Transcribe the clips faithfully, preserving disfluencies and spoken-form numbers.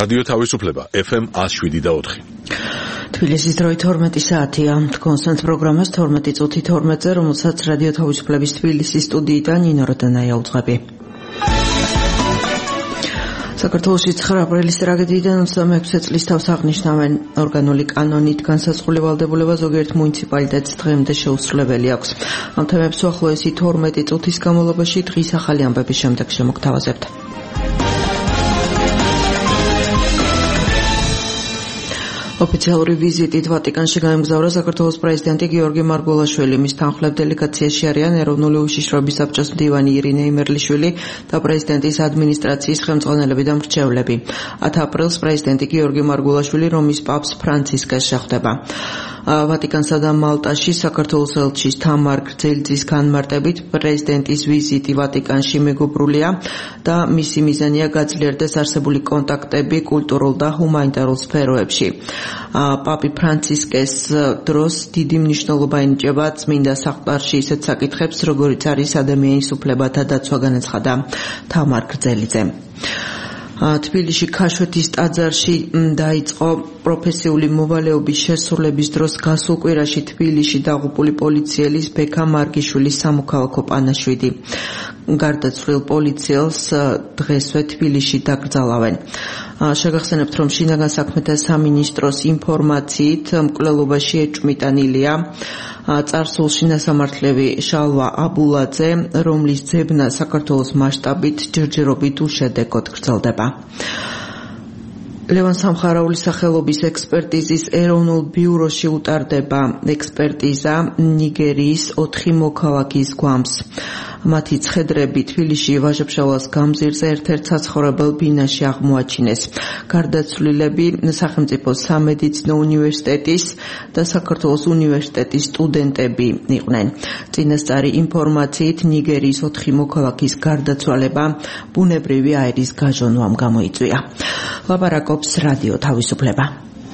რადიო თავისუფლება ეფ ემ one oh seven და four. თბილისის დროით თორმეტი საათია. კონსტანტ პროგრამას თორმეტი წუთი თორმეტზე, რომელსაც რადიო თავისუფლების თბილისის სტუდიიდან ნინო როდანაია უძღვები. საქართველოში ცხრა აპრილის ტრაგედიიდან ოცდამეექვსე წლის თავს აღნიშნავენ. ორგანული კანონით განსაზღვრული ვალდებულება ზოგიერთ მუნიციპალიტეტს დღემდე შეუსრულებელი აქვს. ამ თემებს უახლოესი თორმეტი წუთის განმავლობაში დღის ახალი ამბების შემდეგ შემოგთავაზებთ. ოფიციალური ვიზიტით ვატიკანში გაემგზავრა საქართველოს პრეზიდენტი გიორგი მარგველაშვილი. მის თანხმლებ დელეგაციაში არიან ეროვნული უშიშროების საბჭოს მდივანი ირინე იმერლიშვილი და პრეზიდენტის ადმინისტრაციის ხელმძღვანელები და მრჩევლები. ათი აპრილს პრეზიდენტი გიორგი მარგველაშვილი რომის პაპს ფრანცისკეს შეხვდება. ვატიკანსა და მალტაში საქართველოს ელჩის თამარ გრძელძის განმარტებით პრეზიდენტის ვიზიტი ვატიკანში მეგობრულია და მისი მიზანია გაძლიერდეს არსებული კონტაქტები კულტურულ და ჰუმანიტარულ სფეროებში. პაპი ფრანცისკეს დროს დიდი მნიშვნელობა ენიჭება წმინდა საყდარში ისეთ საკითხებს, როგორიც არის ადამიანის უფლებათა დაცვა, განაცხადა თამარ გრძელიძემ. თბილისში ქაშვეთის ტაძარში დაიწყო პროფესიული მოვალეობის შესრულების დროს გასულ კვირაში თბილისში დაღუპული პოლიციელის ბექა მარგიშვილის სამოქალაქო პანაშვიდი. გარდაცვლილ პოლიციელს დღესვე თბილისში დაკრძალავენ. შეგახსენებთ, რომ შინაგან საქმეთა სამინისტროს ინფორმაციით მკვლელობაში ეჭვმიტანილია წარსულში ნასამართლები შალვა აბულაძე, რომლის ძებნა საქართველოს მასშტაბით ჯერჯერობით უშედეგოდ გრძელდება. ლევან სამხარაულის სახელობის ექსპერტიზის ეროვნულ ბიუროში უტარდება ექსპერტიზა ნიგერიის ოთხი მოქალაქის გვამს. მათი ცხედრები თბილისში ვაჟა-ფშაველას გამზირზე ერთ-ერთ საცხოვრებელ ბინაში აღმოაჩინეს. გარდაცვლილები სახელმწიფო სამედიცინო უნივერსიტეტის და საქართველოს უნივერსიტეტის სტუდენტები იყვნენ. წინასწარი ინფორმაციით ნიგერიის ოთხი მოქალაქის გარდაცვალება ბუნებრივი აირის გაჟონვამ გამოიწვია. ლაპარაკობს რადიო თავისუფლება.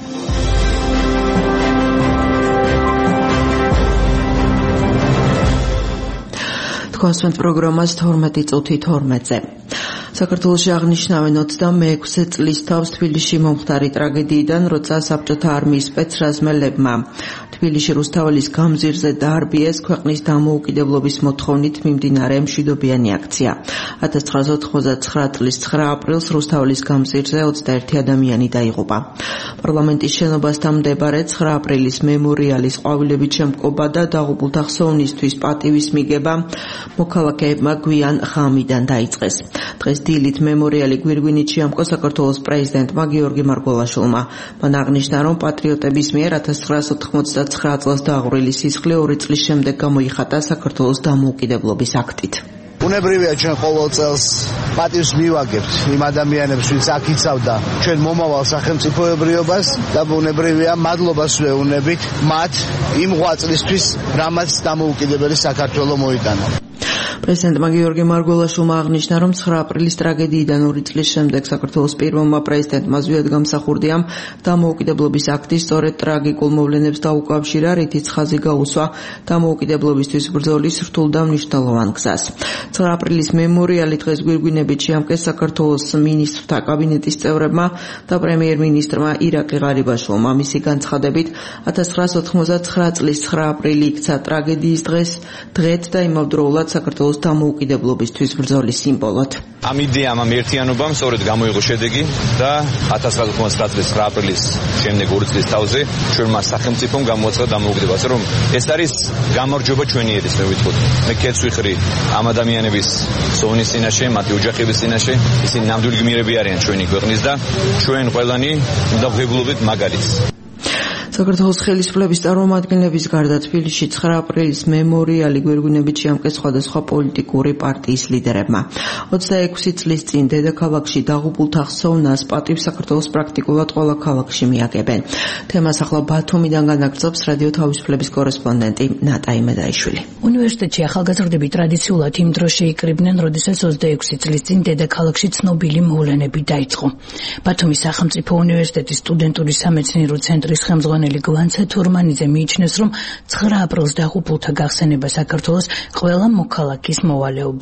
კონსტანტ პროგრამას თორმეტი წუთი თორმეტზე. საქართველოში აღნიშნავენ ოცდამეექვსე წლის თავს თბილისში მომხდარი ტრაგედიიდან, როცა საბჭოთა არმიის სპეცრაზმელებმა თბილისში რუსთაველის გამზირზე დაარბიეს ქვეყნის დამოუკიდებლობის მოთხოვნით მიმდინარე მშვიდობიანი აქცია. ათას ცხრაასა ოთხმოცდათცხრა წლის ცხრა აპრილს რუსთაველის გამზირზე ოცდაერთი ადამიანი დაიღუპა. პარლამენტის შენობასთან მდებარე ცხრა აპრილის მემორიალის ყვავილებით შემკობა და დაღუპულთა ხსოვნისთვის პატივის მიგება მოქალაქეებმა გვიან ღამიდან დაიწყეს. დღეს დილით მემორიალი გვირგვინით შეამკო საქართველოს პრეზიდენტმა გიორგი მარგველაშვილმა. მან აღნიშნა, რომ პატრიოტების მიერ ათას ცხრაასა ოთხმოცდათცხრა წელს დააღვრილი სისხლი ორი წლის შემდეგ გამოიხატა საქართველოს დამოუკიდებლობის აქტით. ბუნებრივია ჩვენ ყოველ წელს პატივს მივაგებთ იმ ადამიანებს, ვინც აქ იცავდა ჩვენ მომავალ სახელმწიფოებრიობას და ბუნებრივია მადლობას ვეუბნებით მათ იმ ღვაწლისთვის, რამაც დამოუკიდებელი საქართველო მოიტანა. პრეზიდენტმა გიორგი მარგველაშვილმა აღნიშნა, რომ ცხრა აპრილის ტრაგედიიდან ორი წლის შემდეგ საქართველოს პირველმა პრეზიდენტმა ზვიად გამსახურდია დამოუკიდებლობის აქტი სწორედ ტრაგიკულ მოვლენებს დაუკავშირა, რითიც ხაზი გაუსვა დამოუკიდებლობისთვის ბრძოლის რთულ და მნიშვნელოვან გზას. ცხრა აპრილის მემორიალი დღეს გვირგვინებით შეამკეს საქართველოს მინისტრთა კაბინეტის წევრებმა და პრემიერ-მინისტრმა ირაკლი ღარიბაშვილმა. მისი განცხადებით, ათას ცხრაასა ოთხმოცდათცხრა წლის ცხრა აპრილი იქცა ტრაგედიის დღეს, დღეთ და იმავდროულად საქართველოს დამოუკიდებლობისთვის ბრძოლის სიმბოლოდ. ამ იდეამ, ამ ერთიანობამ სწორედ გამოიღო შედეგი და ათას ცხრაასა ოთხმოცდათცხრა წლის ცხრა აპრილის შემდეგ ორი წლის თავზე ჩვენმა სახელმწიფომ გამოაცხადა დამოუკიდებლობა, რომ ეს არის გამარჯვება ჩვენი ერის, მე ვიტყოდ. მე კეთს ვიხრი ამ ადამიანების სოვნის წინაშე, მათი ოჯახების წინაშე, ისინი ნამდვილი გმირები არიან ჩვენი ქვეყნის და ჩვენ ყველანი უნდა ვღებულობდეთ მაგალითს. საქართველოს ხელისუფლების წარმომადგენლების გარდა თბილისში ცხრა აპრილის მემორიალი გვირგვინებით შეამკეს სხვადასხვა პოლიტიკური პარტიის ლიდერებმა. ოცდაექვსი წლის წინ დედაქალაქში დაღუპულთა ხსოვნას პატივს საქართველოს პრაქტიკულად ყველა ქალაქში მიაგებენ. თემას ახლა ბათუმიდან განაგრძობს რადიო თავისუფლების კორესპონდენტი ნატა იმედაიშვილი. უნივერსიტეტში ახალგაზრდები ტრადიციულად იმ დროს შეიკრიბნენ, როდესაც ოცდაექვსი წლის წინ დედაქალაქში ცნობილი მოვლენები დაიწყო. ბათუმის სახელმწიფო უნივერსიტეტის სტუდენტური სამეცნიერო ცენტრის ხელმძღვანელი გლანცა თურმანიძე მიიჩნევს, რომ ცხრა აპრილს დაღუპულთა გახსენება საქართველოს ყველა მოქალაქის მოვალეობა.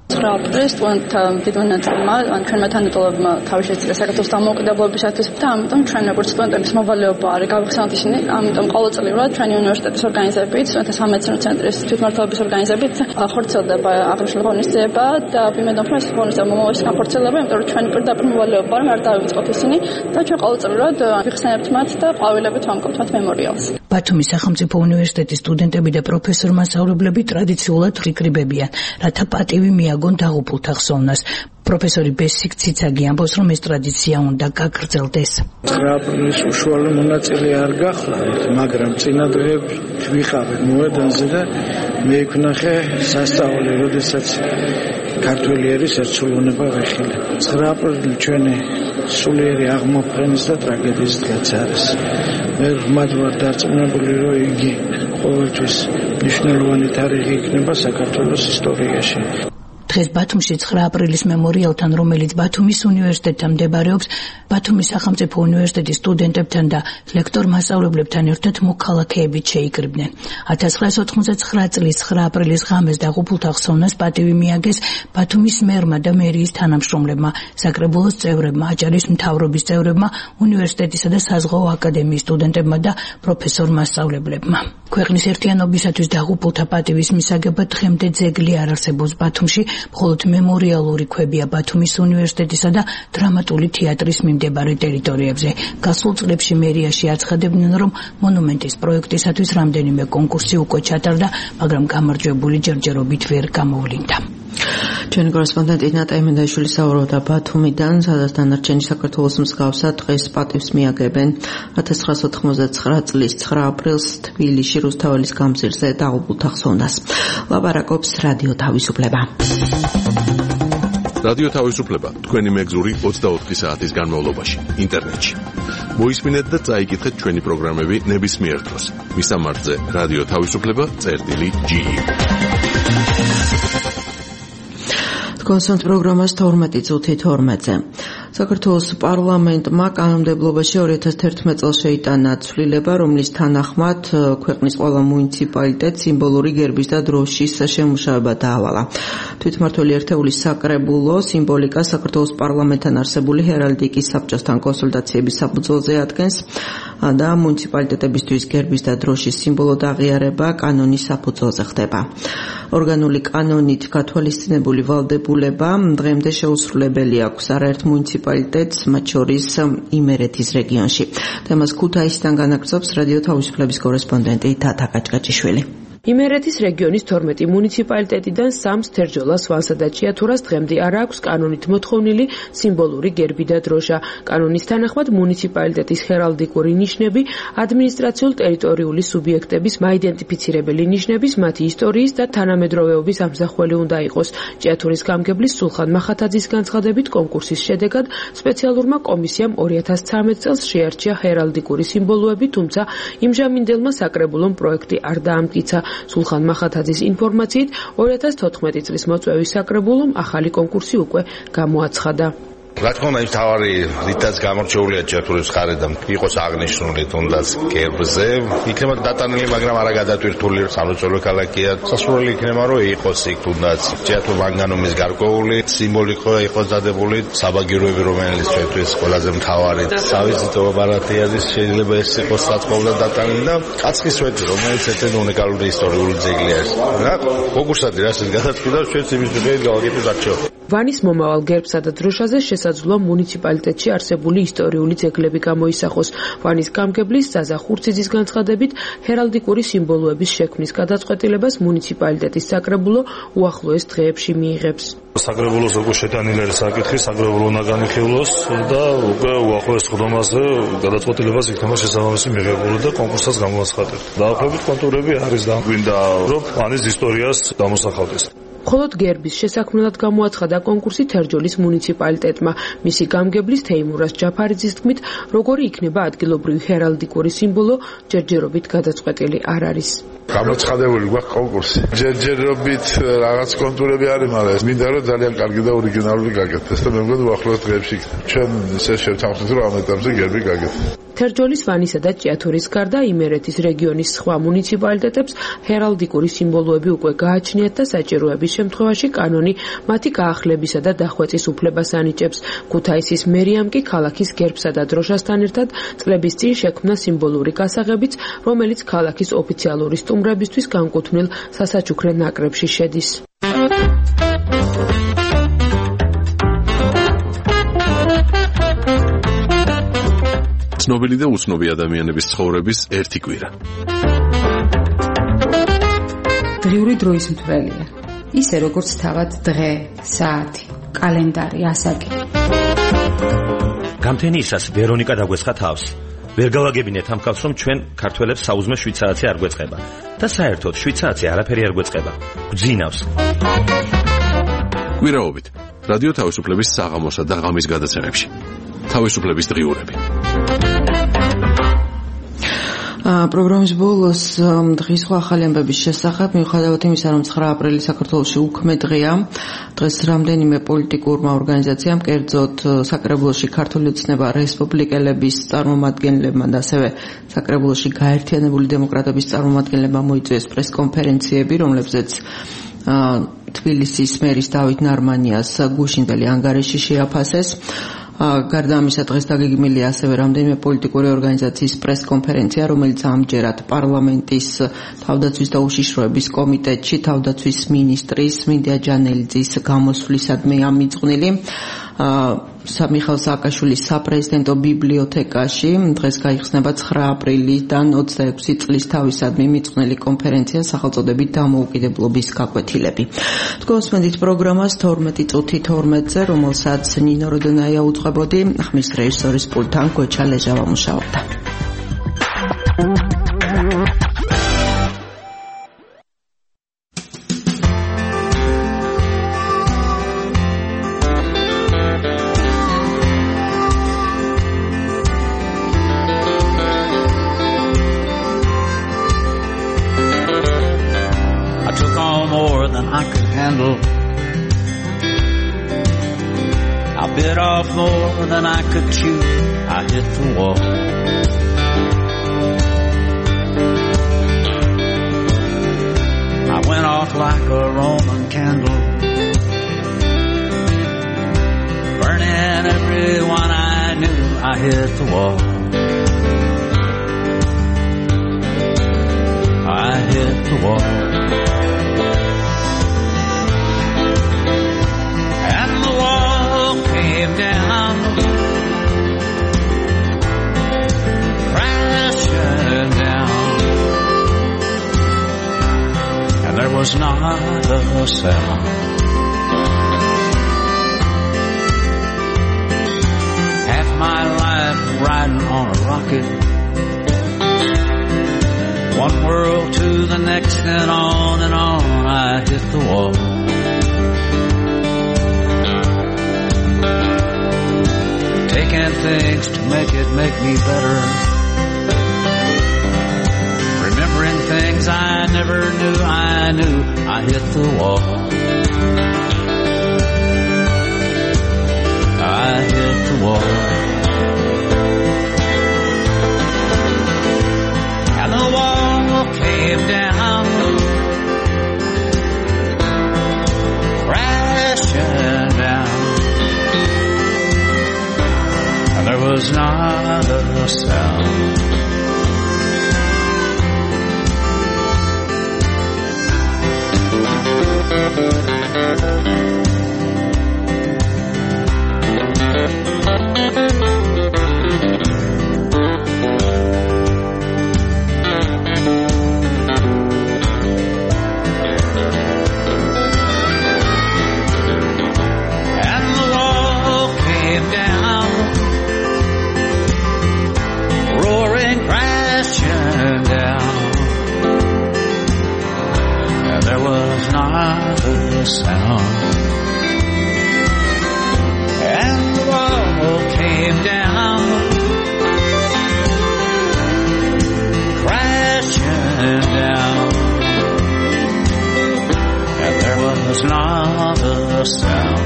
აპრილის სტუდენტთა დიდმანატებმა ან ჩვენმა თანატოლებმა თავი შეწირა საქართველოს დამოუკიდებლობისათვის და ამიტომ ჩვენ როგორც სტუდენტების მოვალეობა არის გავიხსენოთ ისინი, ამიტომ ყოველწლიურად ჩვენი უნივერსიტეტის ორგანიზებით, სტუდენტთა სამეცნიერო ცენტრის თვითმმართველობის ორგანიზებით ხორციელდება აღნიშნული ღონისძიება და ვიმედობ, რომ ეს ღონისძიება მომავალში განხორციელდება, იმიტომ რომ ჩვენი პირდაპირ მოვალეობა არის არ დავივიწყოთ ისინი და ჩვენ ყოველწლიურად ვიხსენებთ მათ და ყვავილებით ვამკობთ მათ მემორიალს. ბათუმის სახელმწიფო უნივერსიტეტის სტუდენტები და პროფესორ-მასწავლებლები ტრადიციულად ღირებებიან, რათა პატივი მიაგონ დაღუპულთა ხსოვნას. პროფესორი ბესიკ ციცაგი ამბობს, რომ ეს ტრადიცია უნდა გაგრძელდეს. ცხრა აპრილის უშუალო მონაწილე არ გახლავთ, მაგრამ წინა დღეებში ვიყავით მოედანზე და მე ვქნახე სასწაული, როდესაც ქართველი ერის ერთსულოვნება ვეხილე. ცხრა აპრილი ჩვენი სულიერი აღმოფხვრენის და ტრაგედიის დღეც არის. მე ღრმად ვარ დარწმუნებული, რომ იგი ყოველთვის მნიშვნელოვანი თარიღი იქნება საქართველოს ისტორიაში. დღეს ბათუმში ცხრა აპრილის მემორიალთან, რომელიც ბათუმის უნივერსიტეტთან მდებარეობს, ბათუმის სახელმწიფო უნივერსიტეტის სტუდენტებთან და ლექტორ-მასწავლებლებთან ერთად მოქალაქეებით შეიკრიბნენ. ათას ცხრაასი ოთხმოცდაცხრა წლის ცხრა აპრილის ღამეს დაღუპულთა ხსოვნას პატივი მიაგეს ბათუმის მერმა და მერიის თანამშრომლებმა, საკრებულოს წევრებმა, აჭარის მთავრობის წევრებმა, უნივერსიტეტისა და საზღვაო აკადემიის სტუდენტებმა და პროფესორ-მასწავლებლებმა. ქვეყნის ერთიანობისათვის დაღუპულთა პატივის მისაგებად დღემდე ძეგლი არ არსებობს ბათუმში, მხოლოდ მემორიალური ქვებია ბათუმის უნივერსიტეტისა და დრამატული თეატრის მიმდებარე ტერიტორიებზე. გასულ წლებში მერიაში აცხადებდნენ, რომ მონუმენტის პროექტისათვის რამდენიმე კონკურსი უკვე ჩატარდა, მაგრამ გამარჯვებული ჯერჯერობით ვერ გამოვლინდა. ჩვენი კორესპონდენტი ნატა იმენდაიშვილი საუბრობდა ბათუმიდან, სადაც დანარჩენი საქართველოს მსგავსად დღეს პატივს მიაგებენ ათას ცხრაასი ოთხმოცდაცხრა წლის ცხრა აპრილს თბილისში რუსთაველის გამზირზე დაღუპულთა ხსოვნას. ლაპარაკობს რადიო თავისუფლება. რადიო თავისუფლება თქვენი მეგზური ოცდაოთხი საათის განმავლობაში ინტერნეტში. მოისმინეთ და წაიკითხეთ ჩვენი პროგრამები ნებისმიერ დროს. მისამართზე რადიო თავისუფლება წერტილი ჯი. კონსერტ პროგრამას თორმეტი წუთი თორმეტზე. საქართველოს პარლამენტმა კანონმდებლობაში ორი ათას თერთმეტ წელს შეიტანა ცვლილება, რომლის თანახმად ქვეყნის ყველა მუნიციპალიტეტს სიმბოლური გერბის და დროშის შემუშავება დაავალა. თვითმმართველი ერთეულის საკრებულო სიმბოლიკა საქართველოს პარლამენტთან არსებული ჰერალდიკის საბჭოსთან კონსულტაციების საფუძველზე ადგენს და მუნიციპალიტეტებისთვის გერბის და დროშის სიმბოლოდ აღიარება კანონის საფუძველზე ხდება. ორგანული კანონით გათვალისწინებული ვალდებულება დღემდე შეუსრულებელი აქვს არაერთ მუნიციპალიტეტს, მათ შორის იმერეთის რეგიონში. თემას ქუთაისიდან განაგრძობს რადიო თავისუფლების კორესპონდენტი თათა კაჭკაჭიშვილი. იმერეთის რეგიონის თორმეტი მუნიციპალიტეტიდან სამს თერჯოლას, ვანსა და ჭიათურას დღემდე არ აქვს კანონით მოთხოვნილი სიმბოლური გერბი და დროშა. კანონის თანახმად მუნიციპალიტეტის ჰერალდიკური ნიშნები, ადმინისტრაციულ-ტერიტორიული სუბიექტების მაიდენტიფიცირებელი ნიშნების, მათი ისტორიის და თანამედროვეობის ამსახველი უნდა იყოს. ჭიათურის გამგებლის სულხან მახათაძის განცხადებით, კონკურსის შედეგად სპეციალურმა კომისიამ ორი ათას ცხრამეტ წელს შეარჩია ჰერალდიკური სიმბოლოები, თუმცა იმჟამინდელმა საკრებულომ პროექტი არ დაამტკიცა. სულხან მახათაძის ინფორმაციით ორი ათას თოთხმეტი წლის მოწვევის საკრებულომ ახალი კონკურსი უკვე გამოაცხადა. რა თქმა უნდა, ის თავარი რითაც გამორჩეულია ჭიათურის მხარედან იყოს აღნიშნული თუნდაც გერბზე, იქნება დატანილი, მაგრამ არა გადატვირთული, სამლოცველო ქალაქია. სასურველი იქნება, რომ იყოს იქ თუნდაც ჭიათურ მანგანუმის გარკვეული სიმბოლიკა იყოს დადებული, საბაგიროები, რომელიც ჩვენთვის ყველაზე მთავარი. სავიზიტო ბარათიაზის შეიძლება ეს იყოს საწყობლად დატანილი და კაცხის სვეტი, რომელიც ერთ-ერთი უნიკალური ისტორიული ძეგლია. რა კონკურსად რასაც გადაწყვიტავს, ჩვენც იმის მიხედვით გავაკეთებთ არჩევნებს. ვანის მომავალ გერბსა და დროშაზე შესაძლოა მუნიციპალიტეტში არსებული ისტორიული ძეგლები გამოისახოს. ვანის გამგებლის ზაზა ხურციძის განცხადებით, ჰერალდიკური სიმბოლოების შექმნის გადაწყვეტილებას მუნიციპალიტეტის საკრებულო უახლოეს დღეებში მიიღებს. საკრებულოს უკვე შეტანილი არის საკითხი, საკრებულო უნდა განიხილოს და უკვე უახლოეს ხდომაზე გადაწყვეტილებას იქნება შესაბამისი მიღებული და კონკურსაც გამოაცხადებთ. დაახლოებით კონტურები არის და გვინდა რომ ვანის ისტორიას გამოსახავდეს. მხოლოდ გერბის შესაქმნელად გამოაცხადა კონკურსი თერჯოლის მუნიციპალიტეტმა. მისი გამგებლის თეიმურას ჯაფარიძის თქმით, როგორი იქნება ადგილობრივი ჰერალდიკური სიმბოლო, ჯერჯერობით გადაწყვეტილი არ არის. გამოცხადებული გვაქვს კონკურსი. ჯერჯერობით რაღაც კონტურები არის, მაგრამ მინდა რომ ძალიან კარგი და ორიგინალური გაკეთდეს და მე მგონი უახლოეს დღეებში ჩვენ ისე შევთანხმდით, რომ ამ ეტაპზე გერბი გაკეთდეს. თერჯოლის, ვანისა და ჭიათურის გარდა იმერეთის რეგიონის სხვა მუნიციპალიტეტებს ჰერალდიკური სიმბოლოები უკვე გააჩნიათ და საჭიროების შემთხვევაში კანონი მათი გაახლებისა და დახვეწის უფლებას ანიჭებს. ქუთაისის მერიამ კი ქალაქის გერბსა და დროშასთან ერთად წლების წინ შექმნა სიმბოლური გასაღებიც, რომელიც ქალაქის ოფიციალური სტუმრებისთვის განკუთვნილ სასაჩუქრე ნაკრებში შედის. ცნობილი და უცნობი ადამიანების ცხოვრების ერთი კვირა. დღიური დროის მთვრელია. ისე როგორც თავად დღე, საათი, კალენდარი, ასაკი. გამთენიისას ვერონიკა დაგვესხა თავს. ვერ გავაგებინეთ ამ ხალხს, რომ ჩვენ ქართველებს საუზმე შვიდ საათი არ გვეწყება და საერთოდ შვიდ საათი არაფერი არ გვეწყება. გვძინავს. კვირაობით რადიო თავისუფლების საღამოსა და ღამის გადაცემებში. თავისუფლების დღიურები. პროგრამის ბოლოს დღის სხვა ახალი ამბების შესახებ, მიუხედავად იმისა, რომ ცხრა აპრილი საქართველოში უქმე დღეა, დღეს რამდენიმე პოლიტიკურმა ორგანიზაციამ, კერძოდ საკრებულოში ქართული ოცნება რესპუბლიკელების წარმომადგენლებმა და ასევე საკრებულოში გაერთიანებული დემოკრატების წარმომადგენლებმა მოიწვიეს პრესკონფერენციები, რომლებზეც თბილისის მერის დავით ნარმანიას გუშინდელი ანგარიში შეაფასეს. გარდა ამისა, დღეს დაგეგმილია ასევე რამდენიმე პოლიტიკური ორგანიზაციის პრესკონფერენცია, რომელიც ამჯერად პარლამენტის თავდაცვის და უშიშროების კომიტეტში თავდაცვის მინისტრის მინდია ჯანელიძის გამოსვლისადმია მიძღვნილი. მიხეილ სააკაშვილის საპრეზიდენტო ბიბლიოთეკაში დღეს გაიხსნება ცხრა აპრილიდან ოცდაექვსი წლის თავისადმი მიძღვნილი კონფერენცია სახელწოდებით დამოუკიდებლობის გაკვეთილები. თქვენ უსმენთ პროგრამას თორმეტი წუთი თორმეტზე, რომელსაც ნინო როდონაია უძღვებოდი, ხმის რეჟისორის პულტთან გოჩა ლეჟავა მუშაობდა. Bit off more than I could chew. I hit the wall. I went off like a Roman candle, burning everyone I knew. I hit the wall. I hit the wall. Came down, crashing down, and there was not a sound. Half my life riding on a rocket, one world to the next, and on and on I hit the wall. Taking things to make it make me better, remembering things I never knew I knew. I hit the wall. I hit the wall. And the wall came down, crashing down. There was not a sound. And the wall came down, roaring, crashing down, and there was not a sound. And the wall came down, crashing down, and there was not a sound.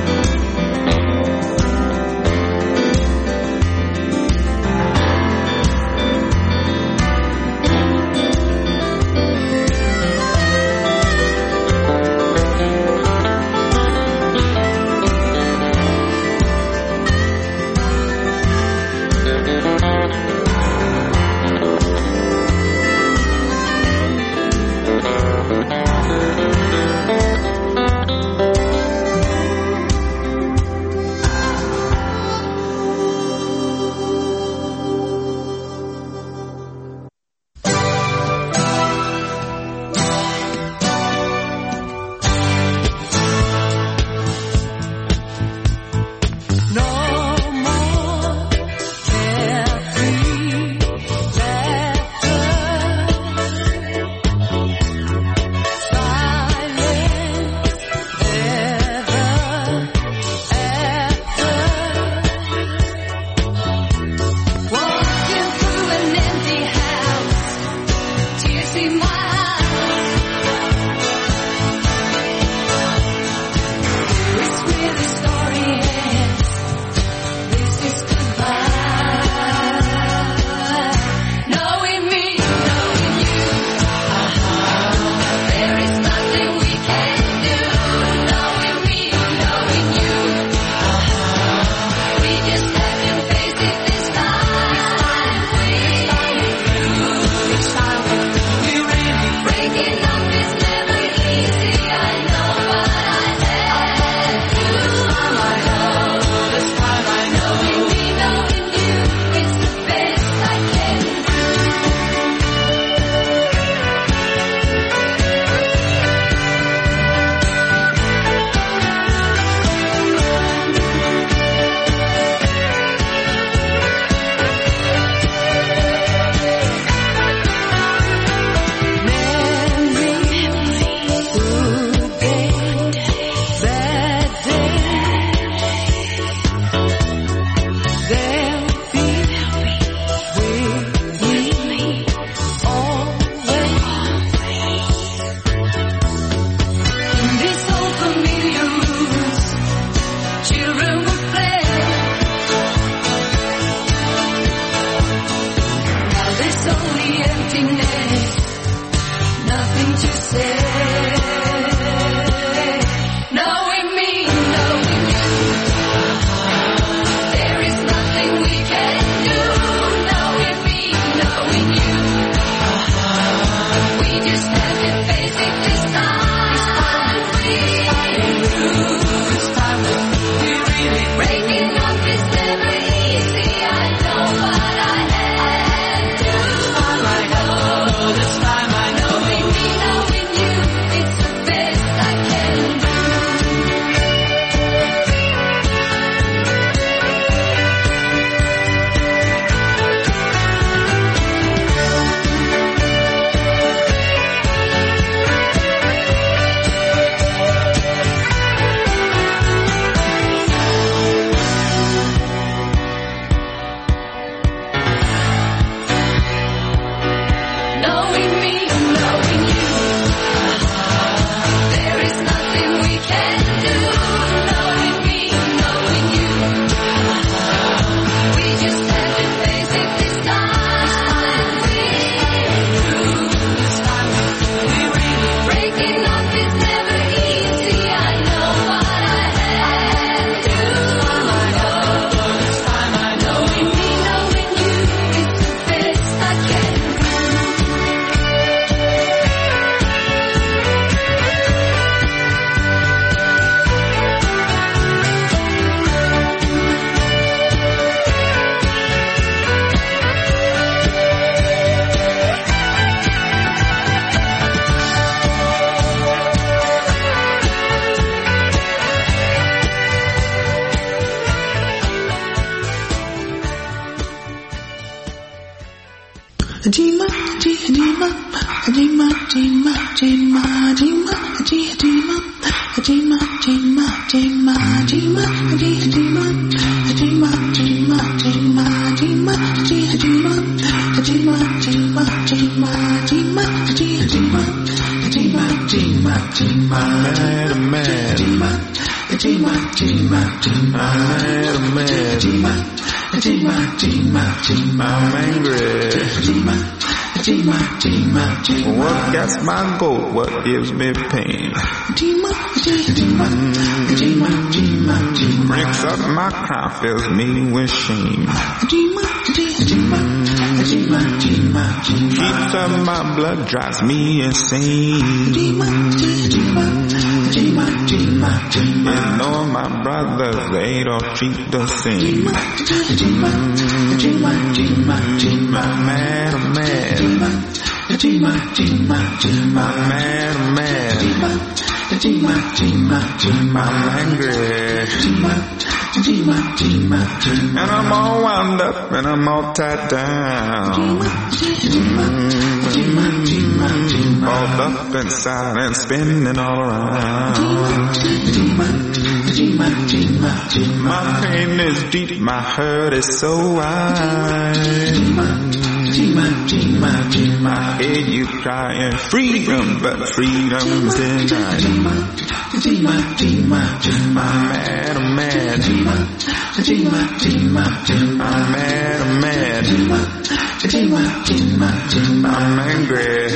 I'm angry. What gets my goat? What gives me pain? Breaks up my crown, fills me with shame. Heats up my blood, drives me insane. You know my brothers, they don't treat the same. I'm mad, I'm mad. I'm mad, I'm mad. I'm angry. And I'm all wound up and I'm all tied down. Balled up inside and spinning all around. My pain is deep, my hurt is so wide. I hear you crying freedom, but freedom's denied. I'm mad, I'm mad. I'm mad, I'm mad. I'm angry.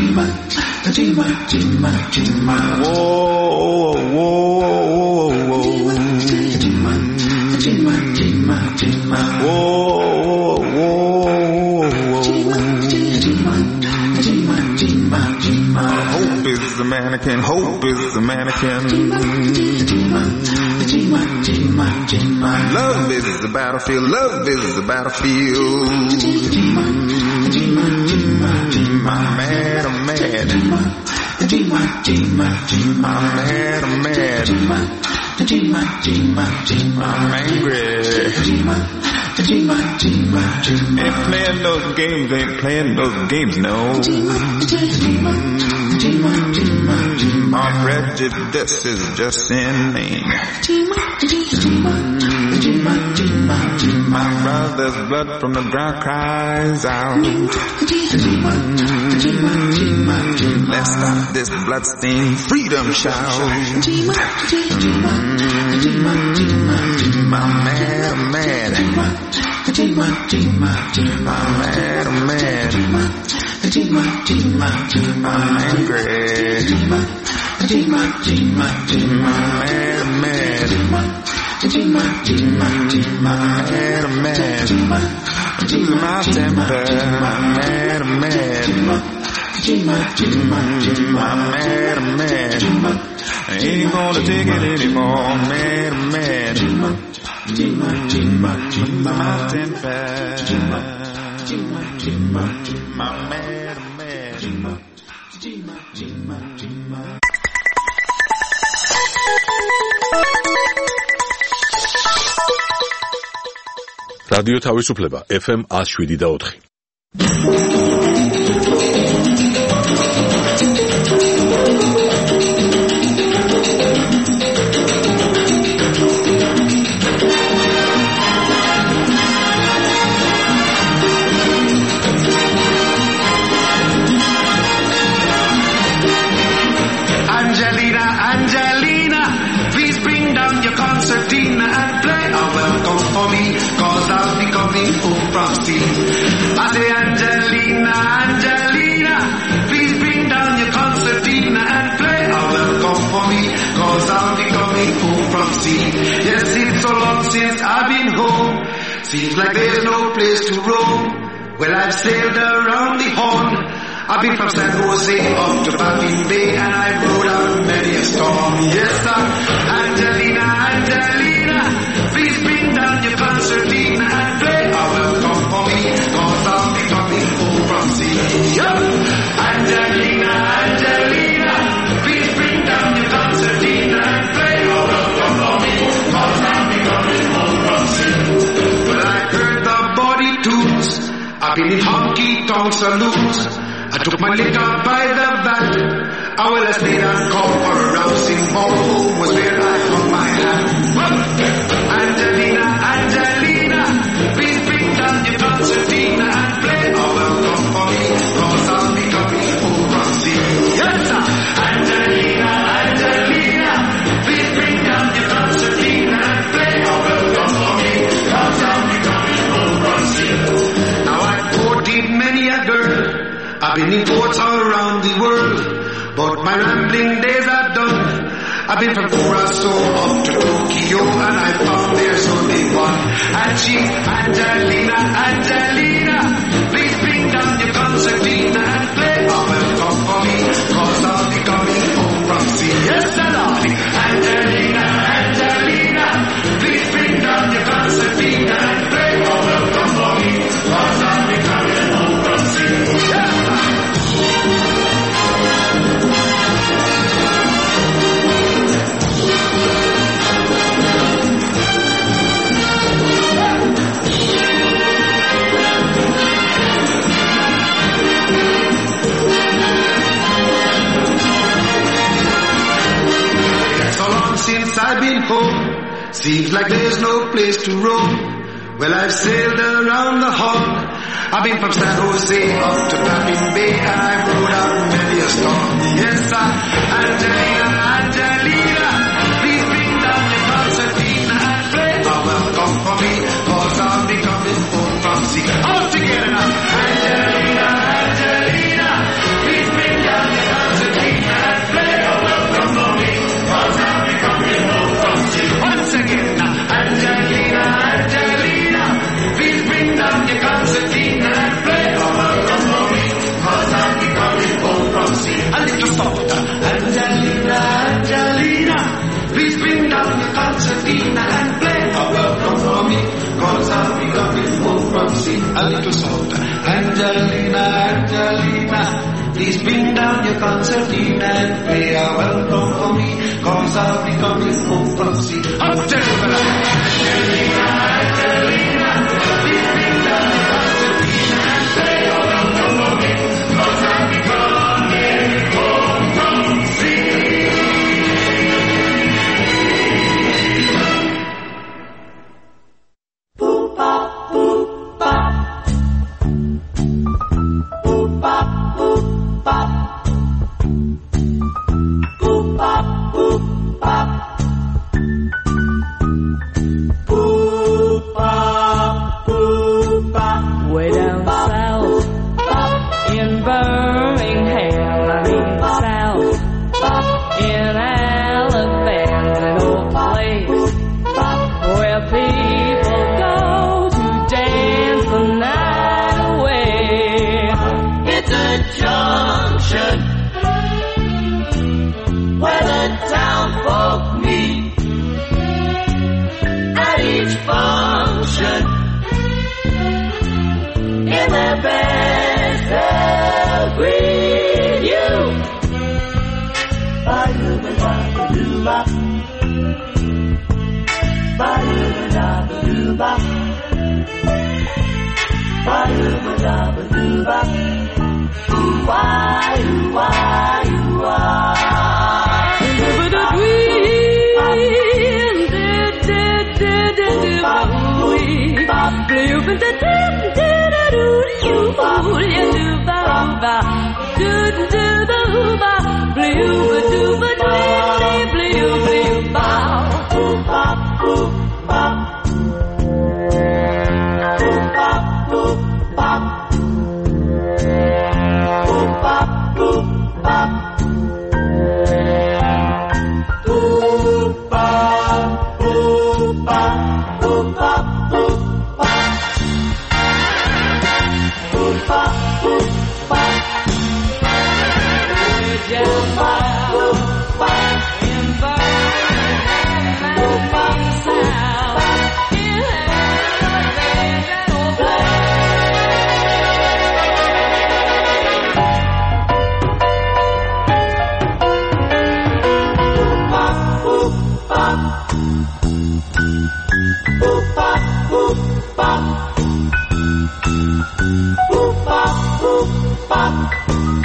Whoa, whoa, whoa, whoa. Whoa, whoa, hope is the mannequin, hope is the mannequin. Love is the battlefield, love is the battlefield. I'm mad, I'm mad. I'm mad, I'm mad. I'm angry. Ain't playing those games, ain't playing those games, no. My prejudice is just in name. My brother's blood from the ground cries out. Let's stop this bloodstained freedom shout. I'm mad, I'm mad. I'm mad, I'm mad. I'm angry. I'm mad, I'm mad. I'm mad, I'm mad. I'm losing my temper. I'm mad, I'm mad. I'm mad, I'm mad. I ain't gonna take it anymore. I'm mad, I'm mad. My temper. I'm mad, I'm mad. რადიო თავისუფლება ეფ ემ one oh seven და four. Angelina, Angelina, please bring down your concertina and play a welcome for me, cause I'll be coming home from sea. I say Angelina, Angelina, please bring down your concertina and play a welcome for me, cause I'll be coming home from sea. Yes, it's so long since I've been home, seems like there's no place to roam. Well, I've sailed around the Horn, I've been from San Jose up to Baffin Bay, and I've rode out many a storm. Yes, sir. Angelina, Angelina, please bring down your concertina and play a welcome for me, cause I'll be coming home from sea. Yup. Angelina, Angelina, please bring down your concertina and play a welcome for me, cause I'll be coming home from sea. Well, I heard the body tunes, I've been in honky-tonk saloons, I took my liquor by the bat. I will have stayed and called for a rousing ball. Home was where I hung my hat. Angelina, Angelina, please bring down your concertina and play a welcome for me, cause I'll be coming home from sea. Yes, sir. Angelina, Angelina, please bring down your concertina and play a welcome for me, cause I'll be coming home from sea. Now I've courted many a girl, I've been in ports all around the world, but my rambling days are done. I've been from Curacao up to Tokyo, and I found there's only one. And she's Angelina, Angelina, please bring down your concertina and play a welcome for me, cause I'll be coming home from sea. Yes, sir, darling. Angelina, Angelina, please bring down your concertina and play a welcome for me, cause I'll be coming home from sea. Yes, sir. Since I've been home, seems like there's no place to roam. Well, I've sailed around the hull. I've been from San Jose up to Baffin Bay, and I've rode out many a storm. Yes, sir. Angelina, Angelina, please bring down the concertina and play a welcome for me, cause I'll be coming home from sea. All together now. Angelina, Angelina, please bring down the concertina and play a welcome for me, cause I'll be coming home from sea. Once again now. Angelina, Angelina, please bring down your concertina and play a welcome for me, cause I'll be coming home from sea. A little softer. Angelina, Angelina, please bring down your concertina and play a welcome for me, cause I'll be coming home from sea. A little softer. Angelina, Angelina, please bring down your concertina and play a welcome for me, cause I'll be coming home from sea. Up to Angelina, Angelina, please bring down your concertina and play a welcome for me, cause I'll be coming home from sea. Boop bop, boop bop. Boop bop, boop bop. Boop bop, boop bop. Boop bop, boop bop. Way down south in Birmingham, I mean south in Alabama, an old place where people go to dance the night away. It's a junction where the town folk meet at each function. In their best they'll greet you. Ba-doo-ba-da-ba-doo-ba. Ba-doo-ba-da-ba-doo-ba. Ba-doo-ba-da-ba-doo-ba. Ooh-wah, ooh-wah, ooh-wah. Boop, bop, boop, bop.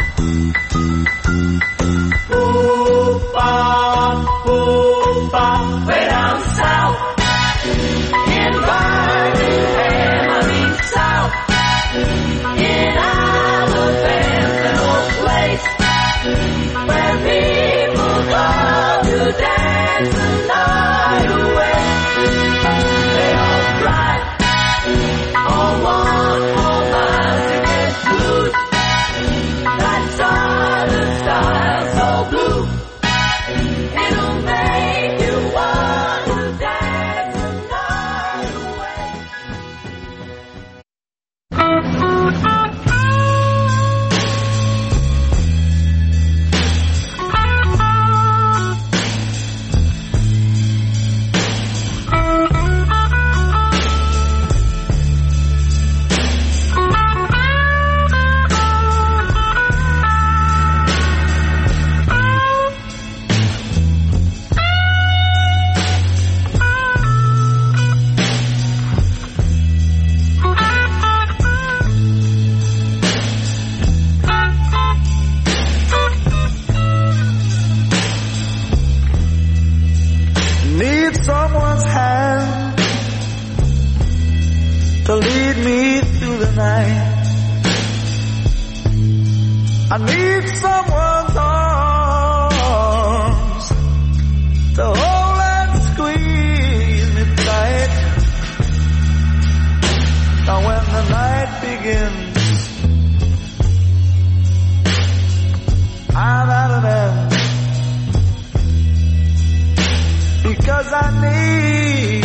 need someone's hand to lead me through the night. I need someone's arms to hold and squeeze me tight. Now when the night begins, I'm at an end, because I need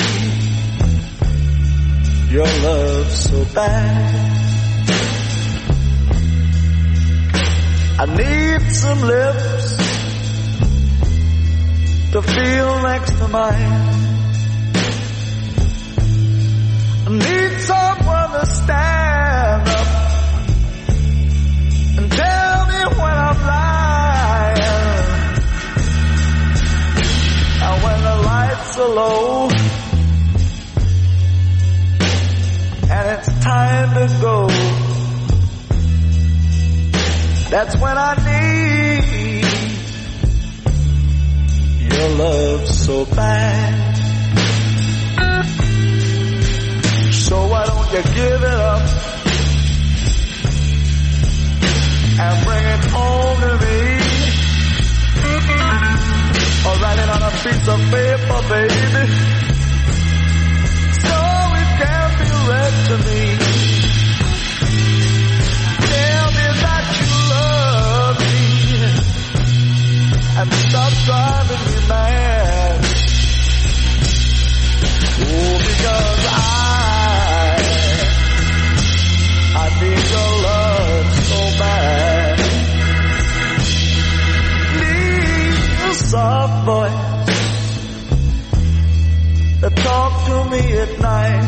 your love so bad. I need some lips to feel next to mine. I need someone to stand up and tell me when I'm lying. And when the lights are low and it's time to go, that's when I need your love so bad. So why don't you give it up and bring it home to me, or write it on a piece of paper, baby, so it can be read to me. Tell me that you love me and stop driving me mad. Oh, because I I need your love so bad. Need a soft voice that talk to me at night.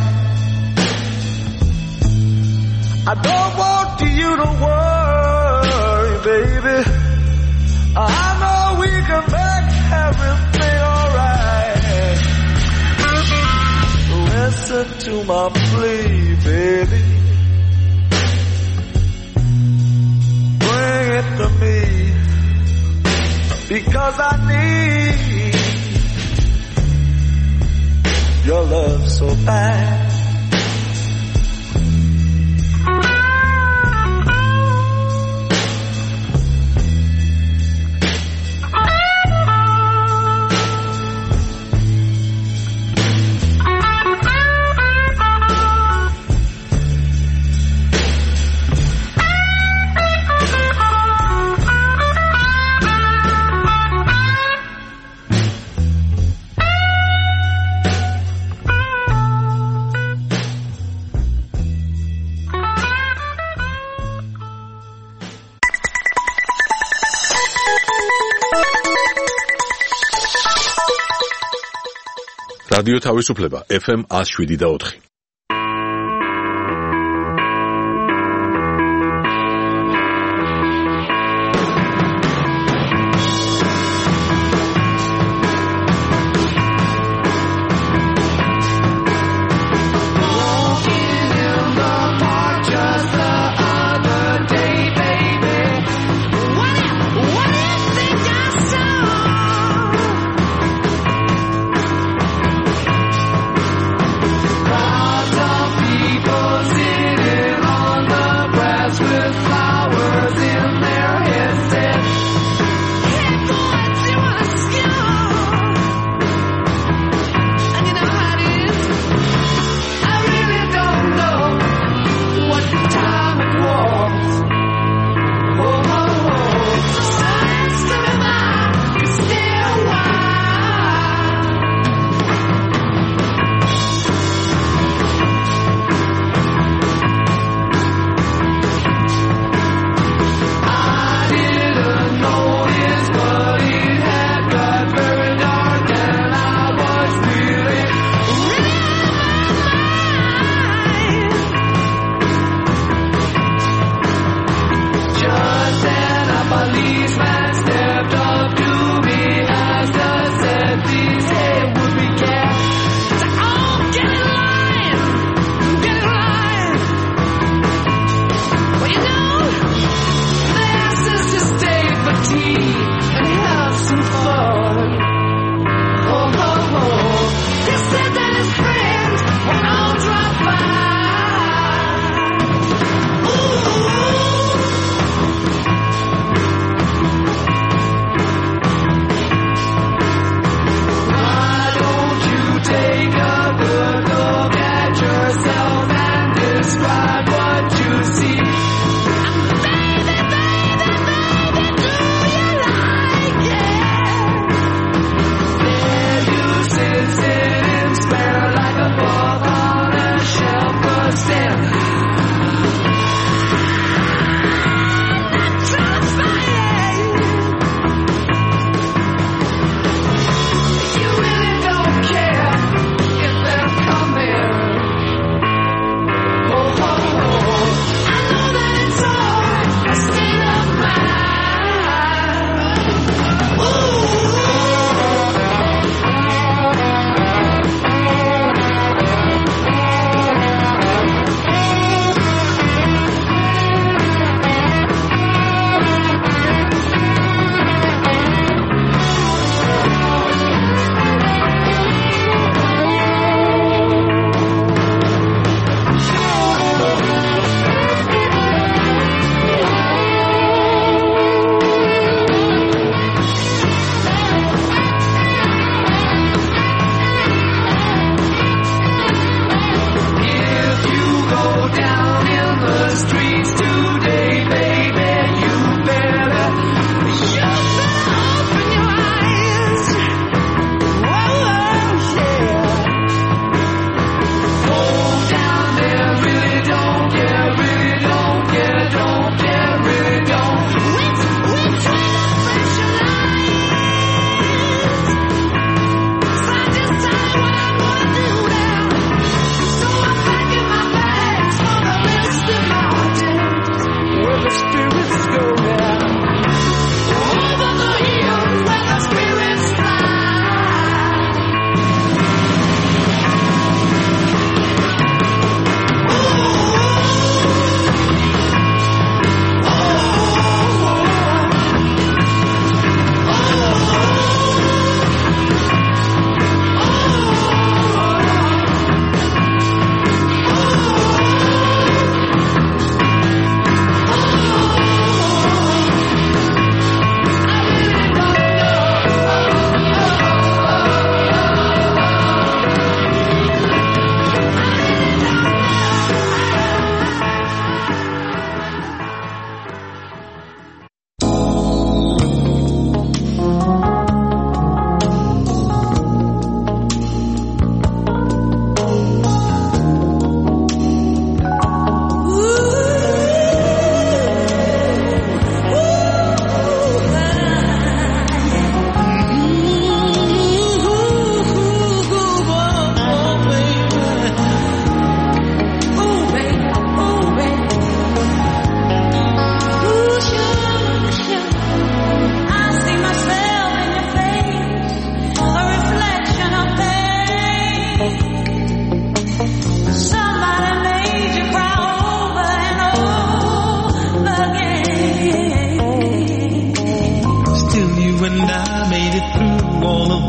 I don't want you to worry, baby. I know we can make everything alright. Listen to my plea, baby. Bring it to me, because I need your love so bad. რადიო თავისუფლება ეფ ემ one oh seven და four. Wow.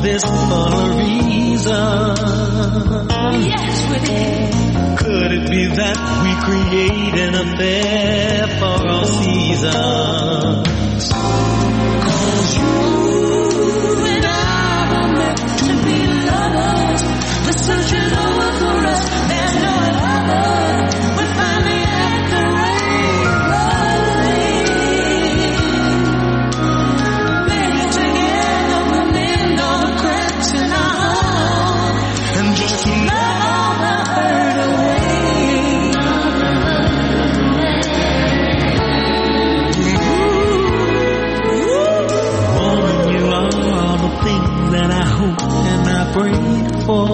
this for a reason. Yes, we did. Could it be that we create an affair for all seasons? 'Cause you and I were meant to be lovers. The search is over for us. There's no other. We're finally at the right place. Baby, together we'll mend all the cracks in our heart. And just to love all the hurt away. Woman, you are all the things that I hope and I pray for.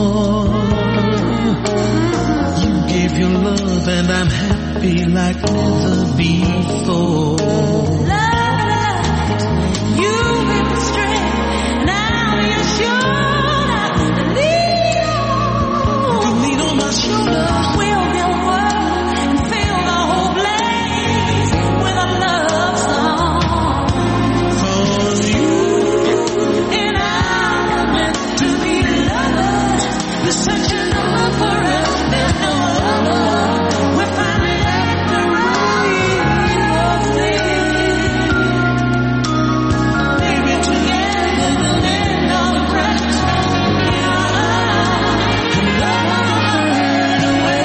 You give your love and I'm happy like never before. You've been straight, now you're sure to lean on. To lean on my shoulder. We'll build a world and fill the whole place with a love song. 'Cause you and I were meant to be lovers. The search is over for us. There's no other. We're finally at the right place. Baby, together we'll mend all the cracks in our lives and love all the hurt away.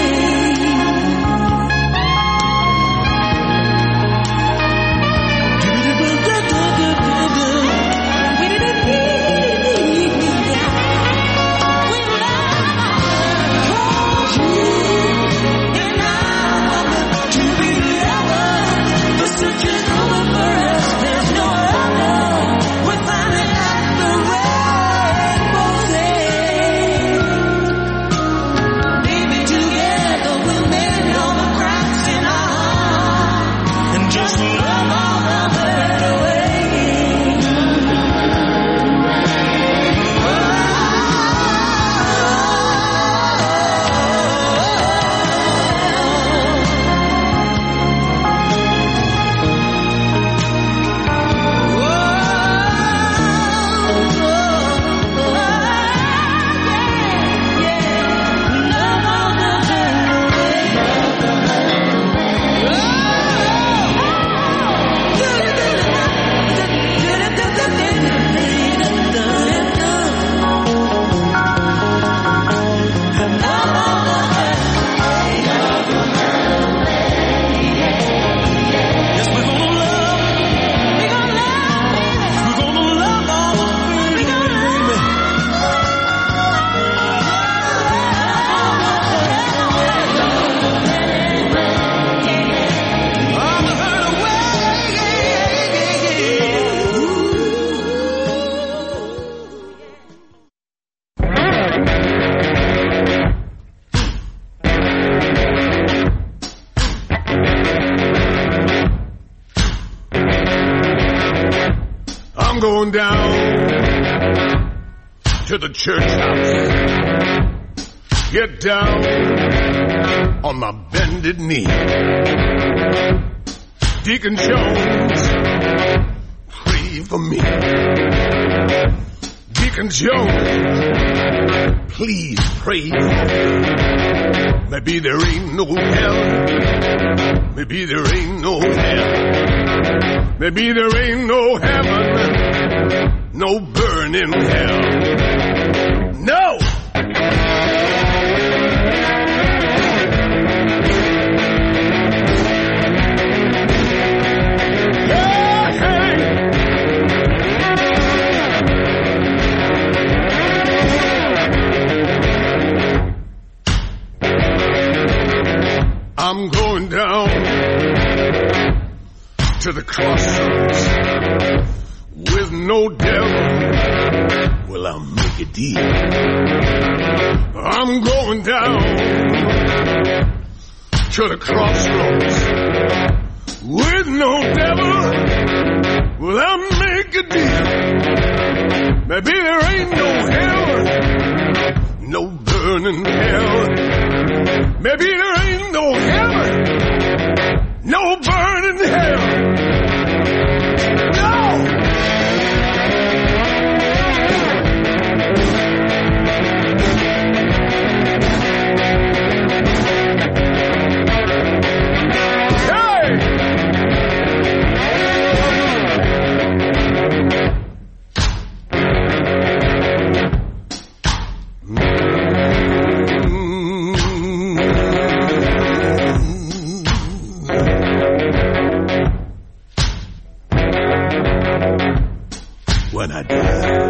I'm going down to the church house. Get down on my bended knee. Deacon Jones, pray for me. Deacon Jones, please pray for me. Maybe there ain't no hell. Maybe there ain't no hell. Maybe there ain't no heaven. No burning hell. No! I'm going down to the crossroads with no devil. Well, I'll make a deal. I'm going down to the crossroads with no devil. Well, I'll make a deal. Maybe there ain't no hell, no burning hell. Maybe there ain't no heaven, no burning hell. No!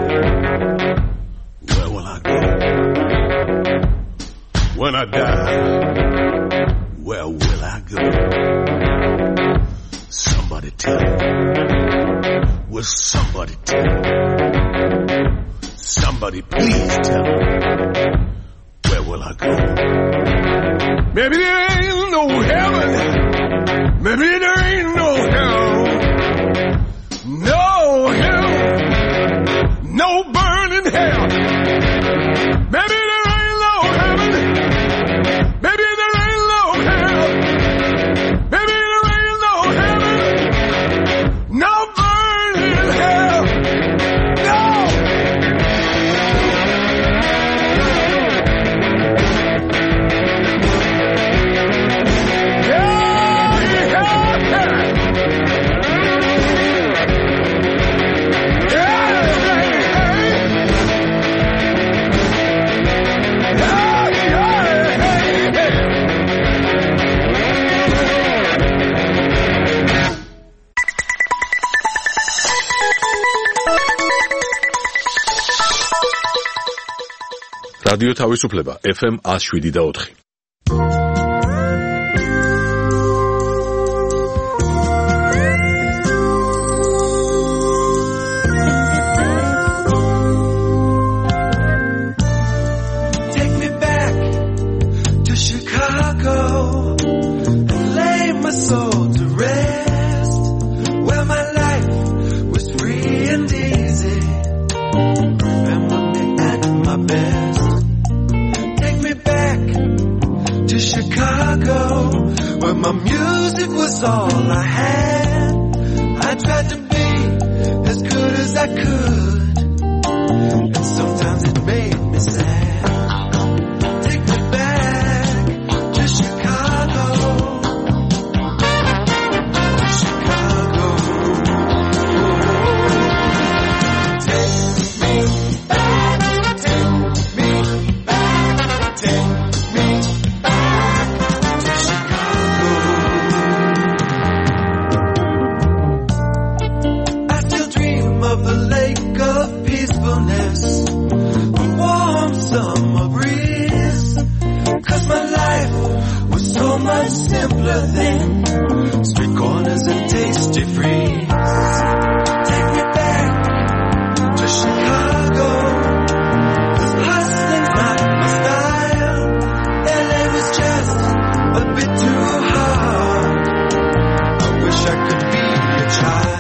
Where will I go? When I die, where will I go? Somebody tell me. Will somebody tell me? Somebody please tell me. Where will I go? Maybe there ain't no heaven. Maybe there ain't no hell. No hell. No burning hell. Maybe there ain't no heaven. Maybe there ain't no hell. Maybe there ain't no heaven. No burning hell. No. რადიო თავისუფლება ეფ ემ one oh seven და four. Take me back to Chicago and lay my soul to rest, where my life was free and easy. Remember me at my best. Chicago, where my music was all I had. I tried to be as good as I could, and sometimes it made me sad. Take me back to Chicago, to Chicago. Take me back, take me back, take me of a lake of peacefulness, a warm summer breeze. Cause my life was so much simpler then, street corners and tasty freeze. Take me back to Chicago, cause hustling's not my style. L A was just a bit too hard. I wish I could be a child.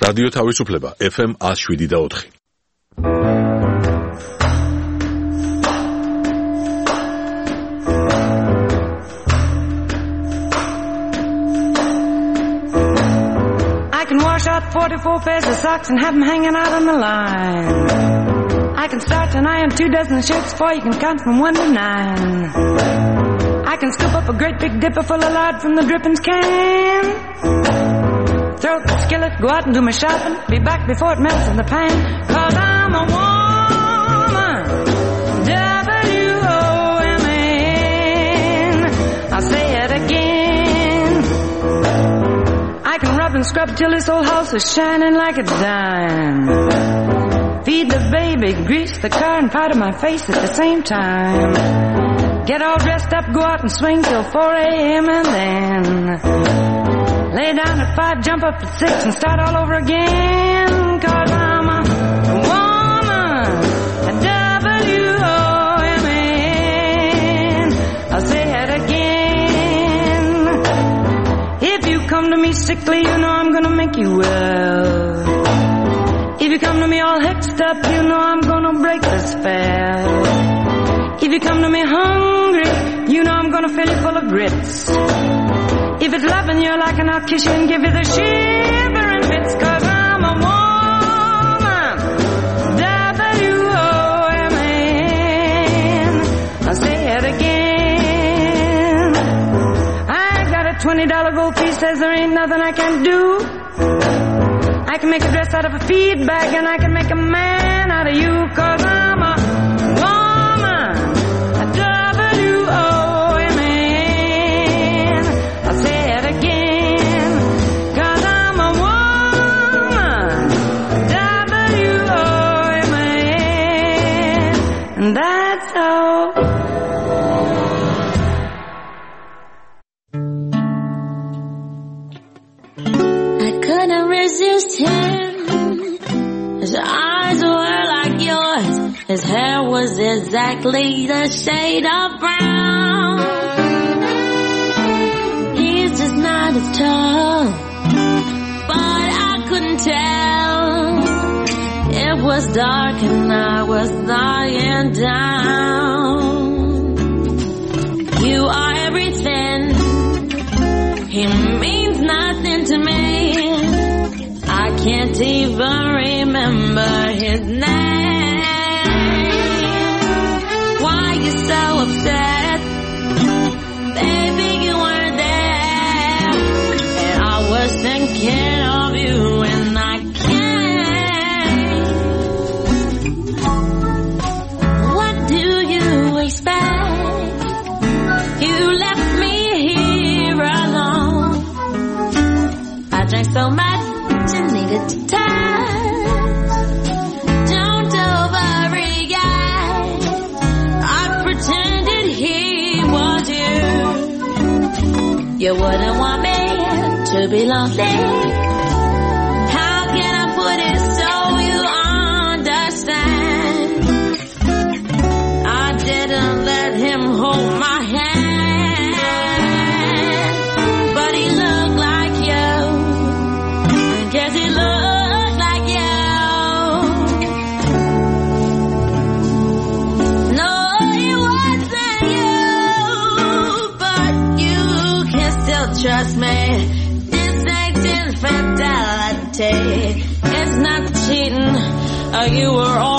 რადიო თავისუფლება ეფ ემ one oh seven და four. I can wash out forty-four pairs of socks and have them hanging out on the line. I can start and iron two dozen shirts before you can count from one to nine. I can scoop up a great big dipper full of lard from the drippings can. Throw up the skillet, go out and do my shopping, be back before it melts in the pan. Cause I'm a woman, W O M N. I'll say it again. I can rub and scrub till this old house is shining like a dime. Feed the baby, grease the car and powder my face at the same time. Get all dressed up, go out and swing till four a.m. and then lay down at five, jump up at six and start all over again. Cause I'm a woman, a W O M N. I'll say it again. If you come to me sickly, you know I'm gonna make you well. If you come to me all hexed up, you know I'm gonna break the spell. If you come to me hungry, you know I'm gonna fill you full of grits. If it's loving you like an I'll kiss you and give you the shivering bits. Cause I'm a woman, W O M N. I'll say it again. I got a twenty dollar gold piece, says there ain't nothing I can do. I can make a dress out of a feed bag and I can make a man out of you. Cause I'm a woman, a W O M N. I'll say it again. Cause I'm a woman, W O M N. And that's all. I couldn't resist him. His eyes were like yours. His hair was exactly the shade of brown. He's just not as tall, but I couldn't tell. It was dark and I was lying down. You are everything. He means nothing to me. I can't even remember his name. Why you so upset? Baby, you weren't there. And I was thinking of you and I can't. What do you expect? You left me here alone. I drank so much you needed to touch. Don't overreact. I pretended he was you. You wouldn't want me to be lonely. How can I put it so you understand? I didn't let him hold my hand, but he looked like you. Guess he looked like you. No, he wasn't you, but you can still trust me. This ain't infidelity. It's not cheating. Uh, you were all